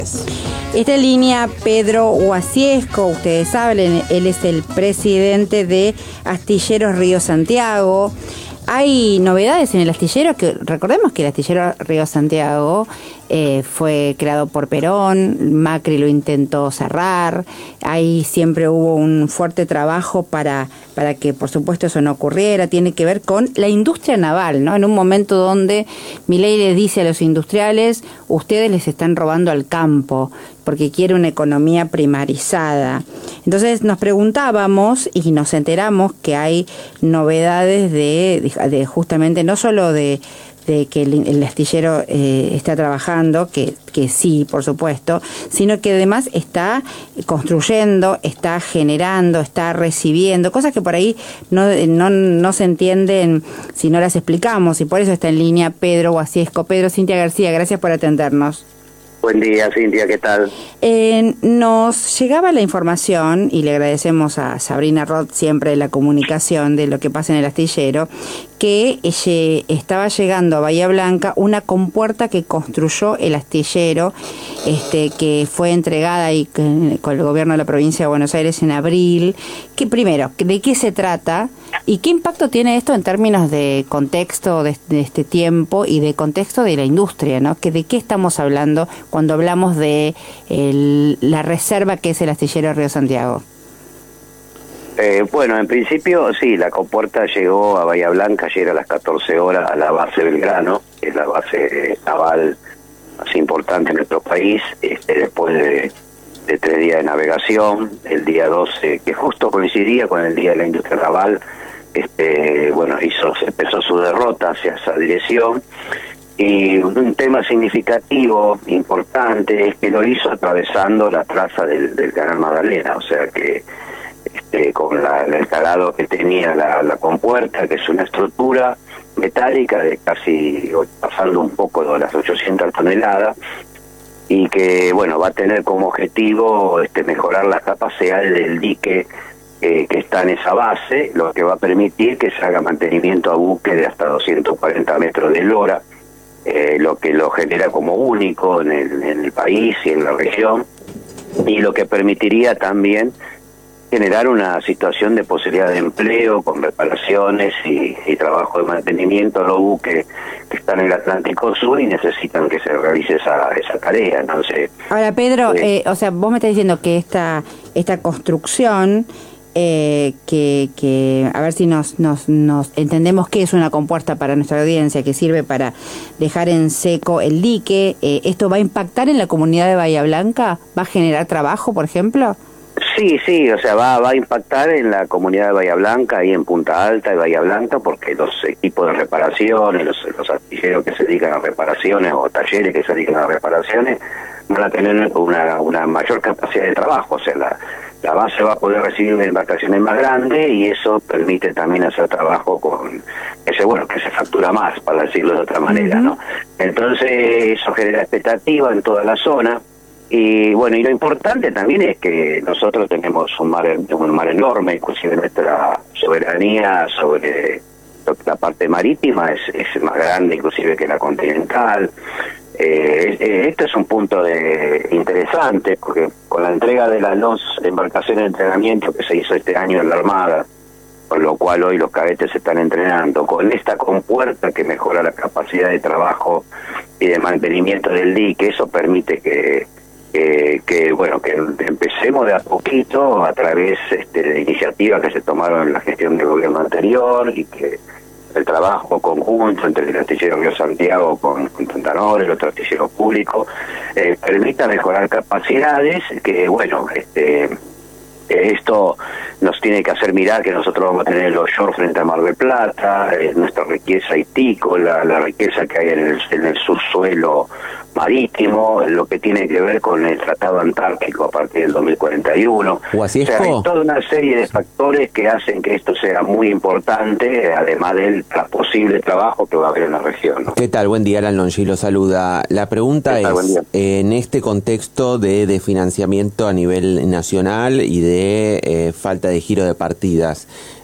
Esta línea Pedro Guasiesco, ustedes saben, él es el presidente de Astilleros Río Santiago. Hay novedades en el astillero, que recordemos que el astillero Río Santiago fue creado por Perón, Macri lo intentó cerrar, ahí siempre hubo un fuerte trabajo para que por supuesto eso no ocurriera. Tiene que ver con la industria naval, ¿no? En un momento donde Milei les dice a los industriales, ustedes les están robando al campo, porque quiere una economía primarizada. Entonces nos preguntábamos y nos enteramos que hay novedades de justamente no solo de que el astillero está trabajando, que sí, por supuesto, sino que además está construyendo, está generando, está recibiendo, cosas que por ahí no se entienden si no las explicamos, y por eso está en línea Pedro Guasiesco. Pedro, Cintia García, gracias por atendernos. Buen día, Cintia, ¿qué tal? Nos llegaba la información, y le agradecemos a Sabrina Roth siempre la comunicación de lo que pasa en el astillero, que estaba llegando a Bahía Blanca una compuerta que construyó el astillero, que fue entregada ahí con el gobierno de la provincia de Buenos Aires en abril. Que primero, ¿de qué se trata? ¿Y qué impacto tiene esto en términos de contexto de este tiempo y de contexto de la industria, ¿no? ¿De qué estamos hablando cuando hablamos de la reserva que es el astillero Río Santiago? Bueno, en principio, sí, la compuerta llegó a Bahía Blanca ayer a las 14 horas a la base Belgrano, que es la base naval más importante en nuestro país, después de 3 días de navegación. El día 12, que justo coincidía con el Día de la Industria Naval, empezó su derrota hacia esa dirección. Y un tema significativo, importante, es que lo hizo atravesando la traza del Canal Magdalena, o sea que con el calado que tenía la compuerta, que es una estructura metálica de casi pasando un poco de las 800 toneladas, y que va a tener como objetivo mejorar las capacidades del dique que está en esa base, lo que va a permitir que se haga mantenimiento a buque de hasta 240 metros de lora, lo que lo genera como único en el país y en la región, y lo que permitiría también generar una situación de posibilidad de empleo con reparaciones y trabajo de mantenimiento a los buques que están en el Atlántico Sur y necesitan que se realice esa tarea. Entonces, ahora, Pedro, vos me estás diciendo que esta construcción, que a ver si nos entendemos qué es una compuerta para nuestra audiencia, que sirve para dejar en seco el dique, ¿esto va a impactar en la comunidad de Bahía Blanca? ¿Va a generar trabajo, por ejemplo? Sí, va a impactar en la comunidad de Bahía Blanca, ahí en Punta Alta de Bahía Blanca, porque los equipos de reparaciones, los astilleros que se dedican a reparaciones o talleres que se dedican a reparaciones, van a tener una mayor capacidad de trabajo, o sea, la base va a poder recibir embarcaciones más grandes, y eso permite también hacer trabajo que se factura más, para decirlo de otra manera, ¿no? Entonces eso genera expectativa en toda la zona. Y lo importante también es que nosotros tenemos un mar enorme, inclusive nuestra soberanía sobre la parte marítima es más grande inclusive que la continental. Esto es un punto interesante, porque con la entrega de las 2 embarcaciones de entrenamiento que se hizo este año en la Armada, con lo cual hoy los cadetes se están entrenando, con esta compuerta que mejora la capacidad de trabajo y de mantenimiento del dique, eso permite que empecemos de a poquito a través de iniciativas que se tomaron en la gestión del gobierno anterior, y que el trabajo conjunto entre el astillero Río Santiago con Tantanor, el otro astillero público, permita mejorar capacidades que, esto nos tiene que hacer mirar que nosotros vamos a tener el offshore frente a Mar del Plata, nuestra riqueza hitícola, la riqueza que hay en el subsuelo marítimo, lo que tiene que ver con el Tratado Antártico a partir del 2041. O sea, hay toda una serie de factores que hacen que esto sea muy importante, además del posible trabajo que va a haber en la región, ¿no? ¿Qué tal? Buen día, Alan Longi lo saluda. La pregunta es, en este contexto de financiamiento a nivel nacional y de falta de giro de partidas,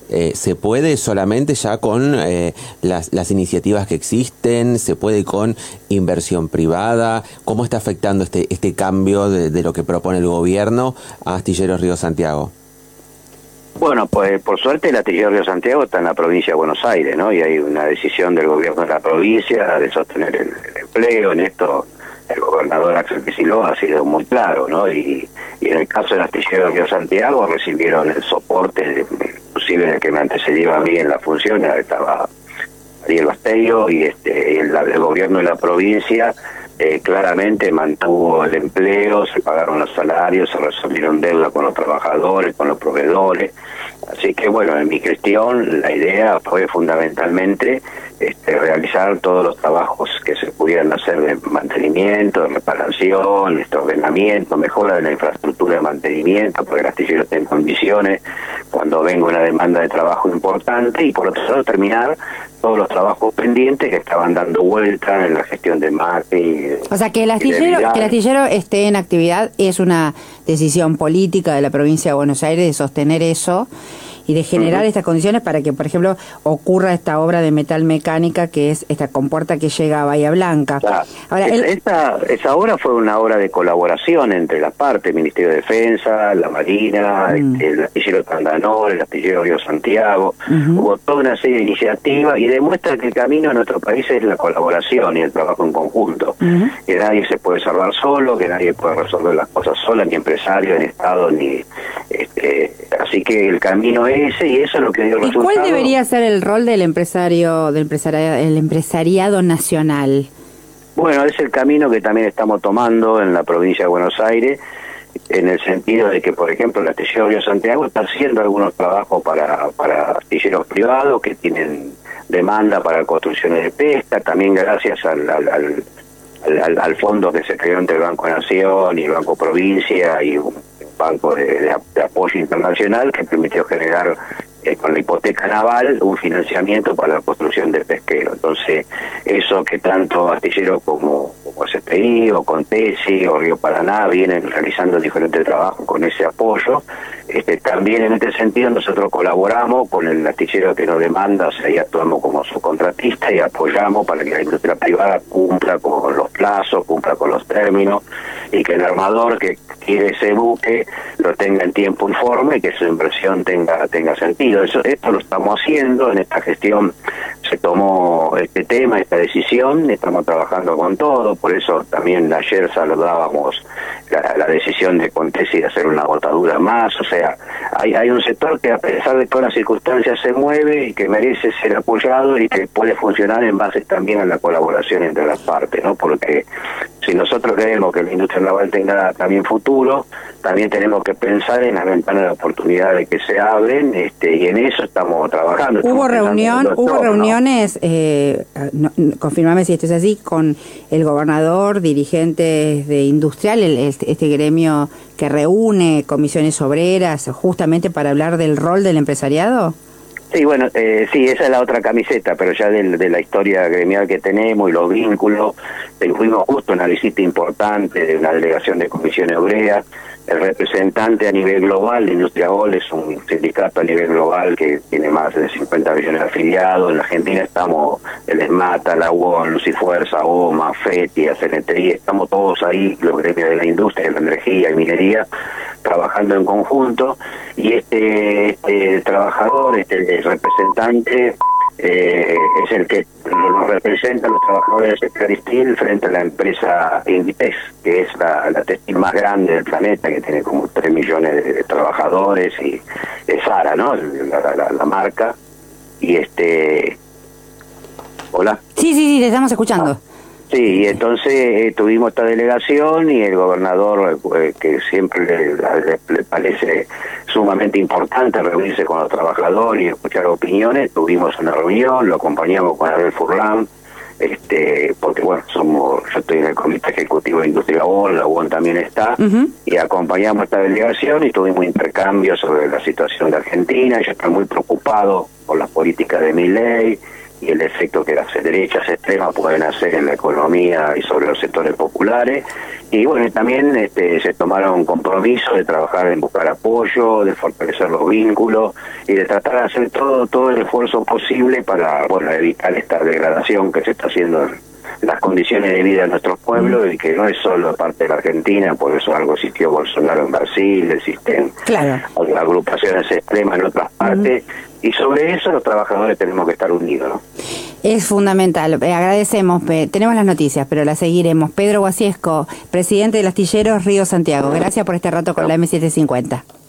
¿Se puede solamente ya con las iniciativas que existen? ¿Se puede con inversión privada? ¿Cómo está afectando este cambio de lo que propone el gobierno a Astilleros Río Santiago? Bueno, pues por suerte el Astillero Río Santiago está en la provincia de Buenos Aires, ¿no? Y hay una decisión del gobierno de la provincia de sostener el empleo. En esto el gobernador Axel Kicillof ha sido muy claro, ¿no? Y en el caso del Astillero Río Santiago recibieron el soporte, inclusive el que me antecedía a mí en la función, estaba Ariel Bastello, y el gobierno de la provincia claramente mantuvo el empleo, se pagaron los salarios, se resolvieron deudas con los trabajadores, con los proveedores. Así que bueno, en mi gestión la idea fue fundamentalmente realizar todos los trabajos que se pudieran hacer de mantenimiento, de reparación, de ordenamiento, mejora de la infraestructura de mantenimiento, porque el astillero esté en condiciones cuando venga una demanda de trabajo importante, y por otro lado terminar todos los trabajos pendientes que estaban dando vuelta en la gestión de Macri. O sea, que el astillero esté en actividad es una decisión política de la provincia de Buenos Aires de sostener eso y de generar estas condiciones para que, por ejemplo, ocurra esta obra de metal mecánica que es esta compuerta que llega a Bahía Blanca. Claro. Ahora, esa obra fue una obra de colaboración entre las partes, el Ministerio de Defensa, la Marina, el astillero Tandanor, el astillero Río Santiago. Hubo toda una serie de iniciativas y demuestra que el camino en nuestro país es la colaboración y el trabajo en conjunto. Que nadie se puede salvar solo, que nadie puede resolver las cosas sola, ni empresario, ni Estado, ni... así que el camino es ese, y eso es lo que dio resultado. ¿Y cuál debería ser el rol del empresariado nacional? Bueno, es el camino que también estamos tomando en la provincia de Buenos Aires, en el sentido de que, por ejemplo, el astillero Río Santiago está haciendo algunos trabajos para astilleros privados que tienen demanda para construcciones de pesca, también gracias al fondo que se creó entre el Banco Nación y el Banco Provincia y un banco de apoyo internacional que permitió generar con la hipoteca naval un financiamiento para la construcción del pesquero. Entonces, eso que tanto astilleros como SPI o Contesi o Río Paraná vienen realizando diferentes trabajos con ese apoyo. También en este sentido nosotros colaboramos con el astillero que nos demanda, o sea, ahí actuamos como subcontratista y apoyamos para que la industria privada cumpla con los plazos, cumpla con los términos, y que el armador que quiere ese buque lo tenga en tiempo y forma y que su inversión tenga sentido. Esto lo estamos haciendo, en esta gestión se tomó este tema, esta decisión, estamos trabajando con todo, por eso también ayer saludábamos la decisión de Contesi de hacer una botadura más. O sea, hay un sector que a pesar de todas las circunstancias se mueve y que merece ser apoyado y que puede funcionar en base también a la colaboración entre las partes, ¿no? Porque si nosotros queremos que la industria naval tenga también futuro, también tenemos que pensar en las ventanas de oportunidad de que se abren, y en eso estamos trabajando. Hubo reuniones, confirmame si esto es así, con el gobernador, dirigentes de industrial, este gremio que reúne comisiones obreras, justamente para hablar del rol del empresariado. Sí, bueno, sí, esa es la otra camiseta, pero ya de la historia gremial que tenemos y los vínculos, fuimos justo en una visita importante de una delegación de comisiones obreras. El representante a nivel global de Industria Gol es un sindicato a nivel global que tiene más de 50 millones de afiliados. En Argentina estamos el ESMATA, la UON, Lucifuerza, OMA, FETI, CNTI, estamos todos ahí, los gremios de la industria, de la energía y minería, trabajando en conjunto, y este trabajador, el representante, es el que nos representa a los trabajadores del sector textil frente a la empresa Inditex, que es la textil más grande del planeta, que tiene como 3 millones de trabajadores, y es Zara, ¿no? La marca. Y ¿Hola? Sí, te estamos escuchando. Sí, y entonces tuvimos esta delegación y el gobernador, que siempre le parece sumamente importante reunirse con los trabajadores y escuchar opiniones, tuvimos una reunión, lo acompañamos con Abel Furlan, porque bueno, yo estoy en el Comité Ejecutivo de Industria UON, la UON también está, y acompañamos esta delegación y tuvimos intercambios sobre la situación de Argentina. Ellos están muy preocupados por las políticas de Milei y el efecto que las derechas extremas pueden hacer en la economía y sobre los sectores populares. Y bueno, también se tomaron compromisos de trabajar en buscar apoyo, de fortalecer los vínculos y de tratar de hacer todo el esfuerzo posible para, bueno, evitar esta degradación que se está haciendo en las condiciones de vida de nuestros pueblos, y que no es solo parte de la Argentina, por eso algo existió Bolsonaro en Brasil, existen agrupaciones extremas en otras partes, y sobre eso los trabajadores tenemos que estar unidos, ¿no? Es fundamental. Agradecemos. Tenemos las noticias, pero las seguiremos. Pedro Guasiesco, presidente del Astilleros Río Santiago. Gracias por este rato con la M750.